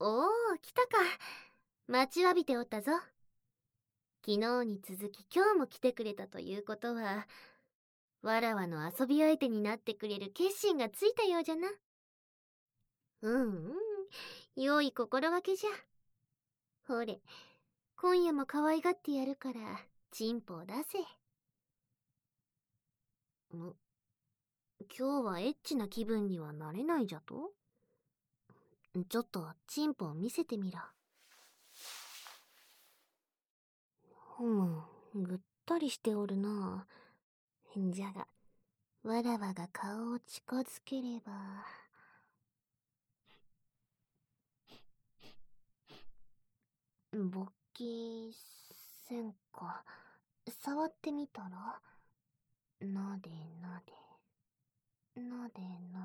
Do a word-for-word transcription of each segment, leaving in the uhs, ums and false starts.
おお、来たか。待ちわびておったぞ。昨日に続き今日も来てくれたということは、わらわの遊び相手になってくれる決心がついたようじゃな。うんうん、良い心がけじゃ。ほれ、今夜も可愛がってやるから、チンポを出せ。ん、今日はエッチな気分にはなれないじゃと？ちょっとチンポを見せてみろ。うん、ぐったりしておるな。じゃが、わらわが顔を近づければ。勃起せんか。触ってみたら？なでなで。なでな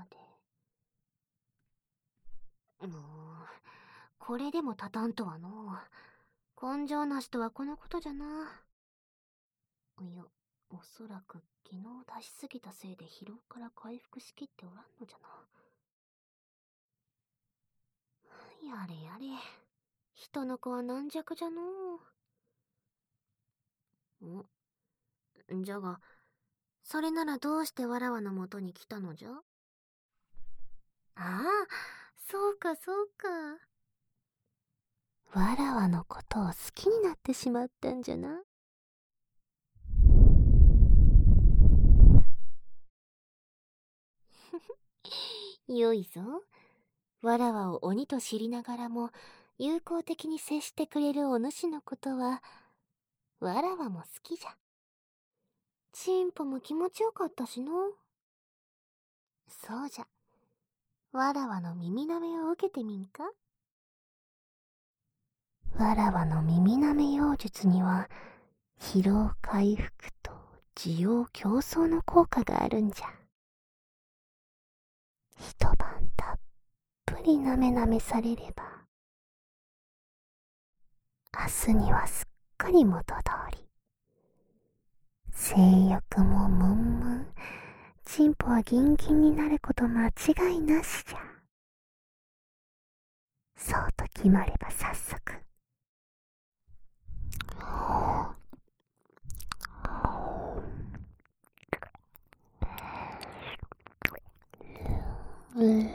で。もう、これでも立たんとはのう。根性なしとはこのことじゃな。いや、おそらく昨日出しすぎたせいで疲労から回復しきっておらんのじゃな。やれやれ。人の子は軟弱じゃのう。んじゃが、それならどうしてわらわのもとに来たのじゃ？ああ、そうかそうか。わらわのことを好きになってしまったんじゃな。よいぞ。わらわを鬼と知りながらも友好的に接してくれるお主のことはわらわも好きじゃ。チンポも気持ちよかったしの。そうじゃ、わらわの耳なめを受けてみんか。わらわの耳なめ妖術には疲労回復と需要競争の効果があるんじゃ。一晩たっぷりなめなめされれば明日にはすっかり元通り。性欲もムンムン、チンポはギンギンになること間違いなしじゃ。そうと決まれば早速。うん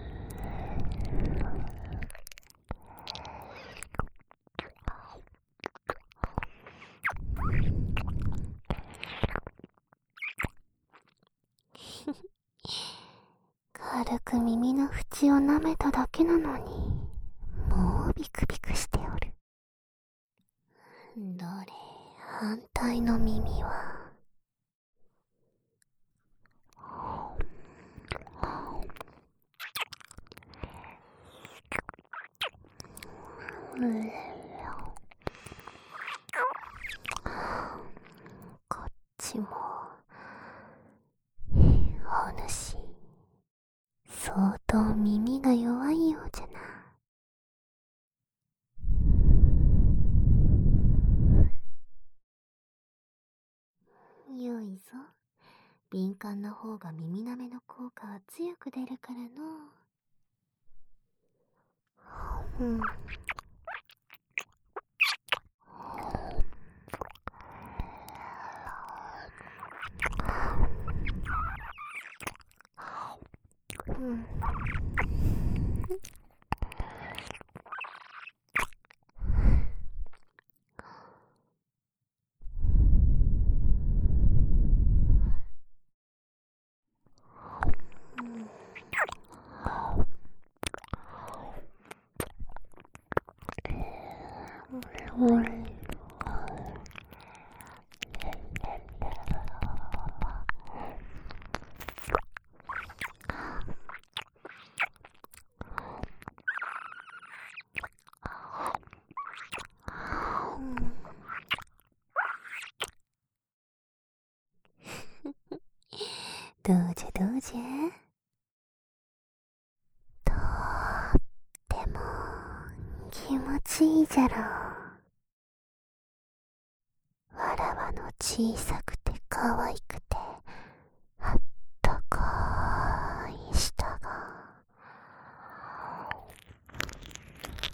軽く耳の縁を舐めただけなのに、もうビクビクしておる。どれ、反対の耳は。うんこっちも。お主、相当耳が弱いようじゃな。よいぞ。敏感な方が耳なめの効果は強く出るからの。うん。うん。うん。どうじゃどうじゃ。とっても気持ちいいじゃろう。わらわの小さくて可愛くてあったかい舌が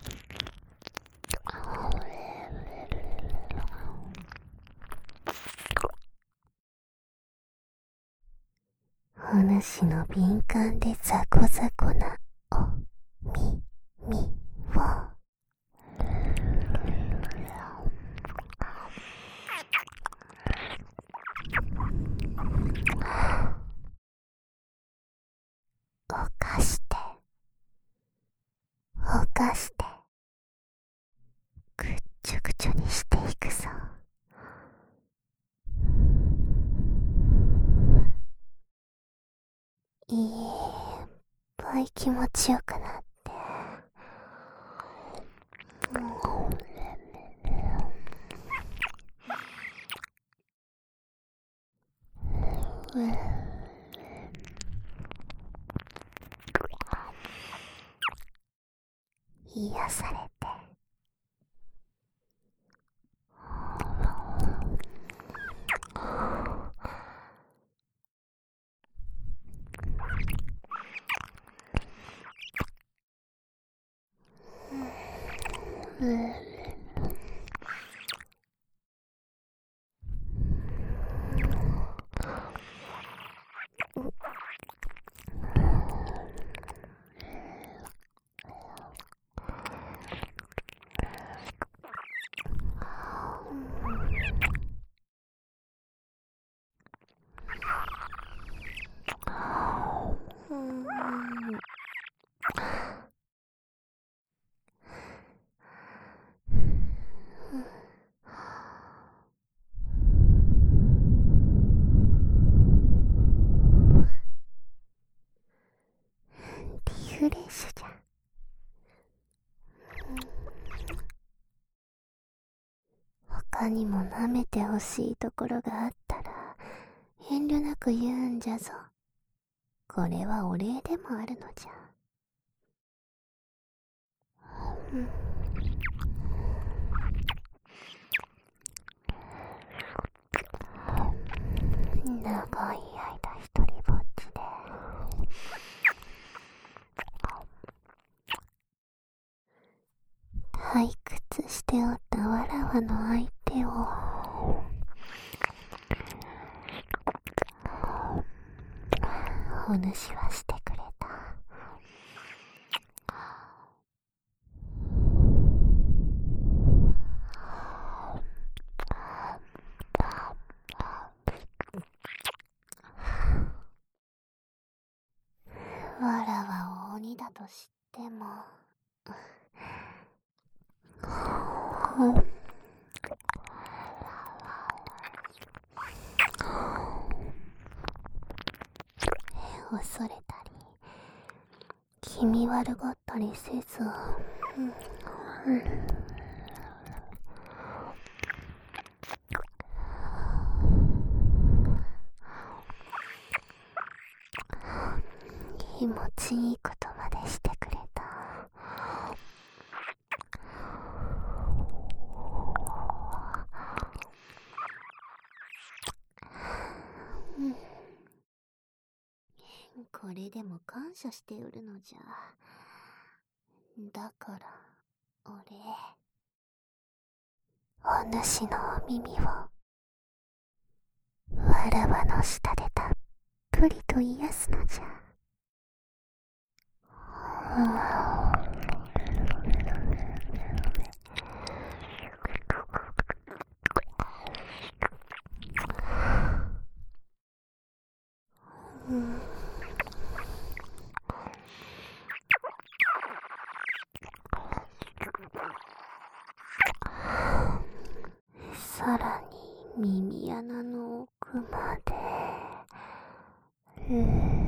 主の敏感でザコザコなおみみを犯して犯してぐっちょぐちょにしていくぞ。いっぱい気持ちよくなって、癒されて、うんリフレッシュじゃ。他にも舐めてほしいところがあったら遠慮なく言うんじゃぞ。これはお礼でもあるのじゃ。うん長い間一人ぼっちで退屈しておったわらわの相手をお主はしてくれた。わらわを鬼だと知っても恐れたり気味悪がったりせず、うんうん、気持ちいいことまでしてくれた。うん、これでも感謝しておるのじゃ。だから俺お主のお耳をわらわの下でたっぷりと癒すのじゃ。うん、さらに耳穴の奥まで、うん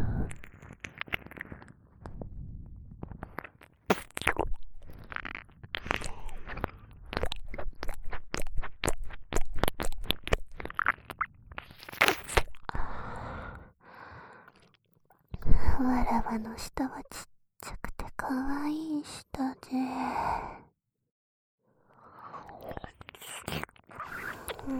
わらわの舌はちっちゃくてかわいい舌で、うん、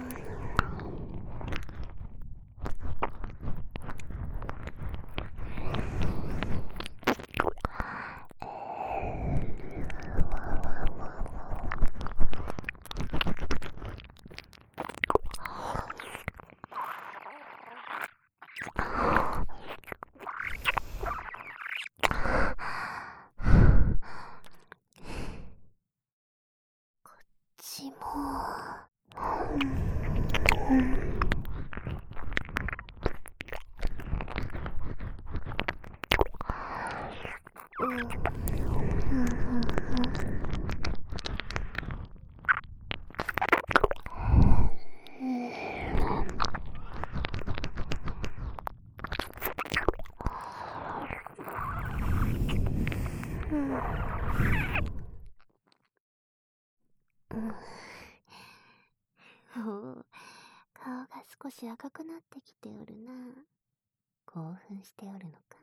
おう、顔が少し赤くなってきておるな。興奮しておるのか？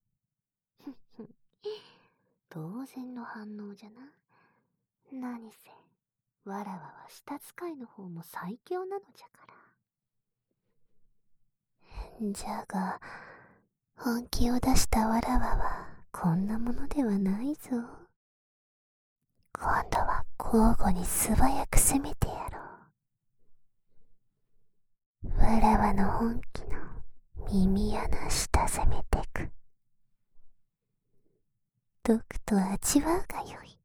当然の反応じゃな。何せわらわは舌使いの方も最強なのじゃから。じゃが本気を出したわらわはこんなものではないぞ。今度は交互に素早く攻めてやろう。わらわの本気の耳穴下攻めてく。毒と味わうがよい。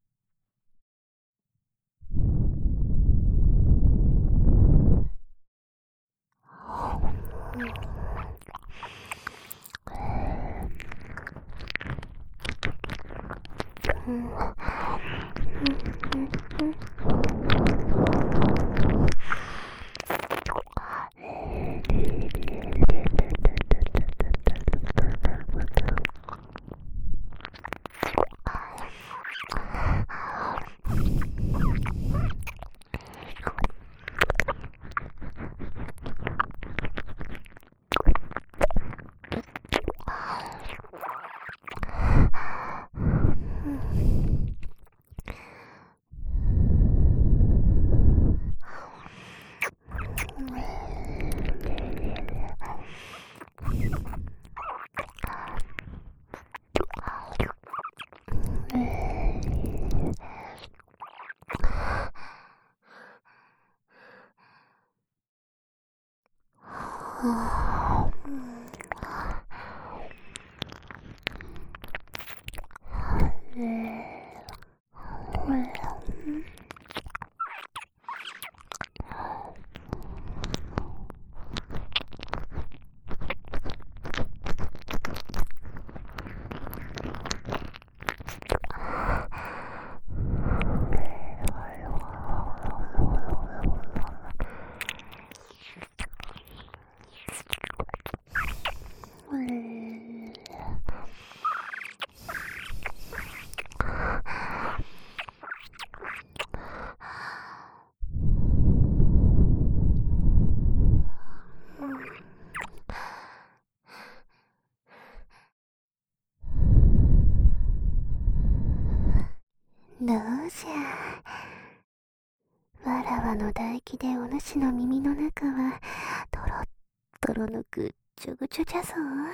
どうじゃ。わらわの唾液でお主の耳の中はとろっとろのぐっちょぐちょじゃぞ。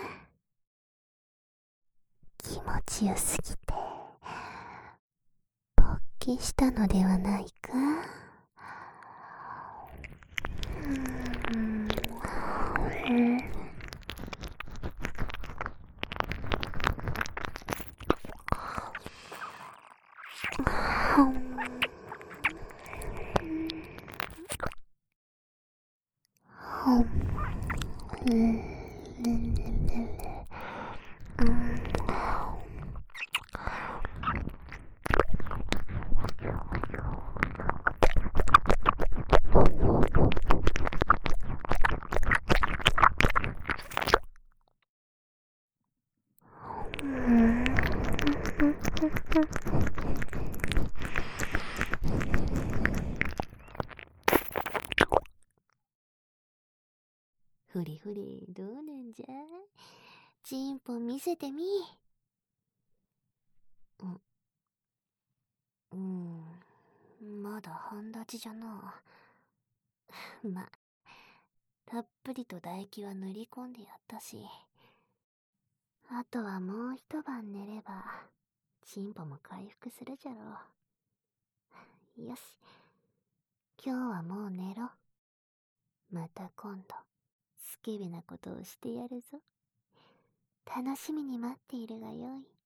気持ちよすぎて勃起したのではないか。うーん、うんふりふり、どうなんじゃ。チンポ見せてみ。う、うん、まだ半立ちじゃな。ま、たっぷりと唾液は塗り込んでやったし、あとはもう一晩寝ればチンポも回復するじゃろう。よし、今日はもう寝ろ。また今度スケベなことをしてやるぞ。楽しみに待っているがよい。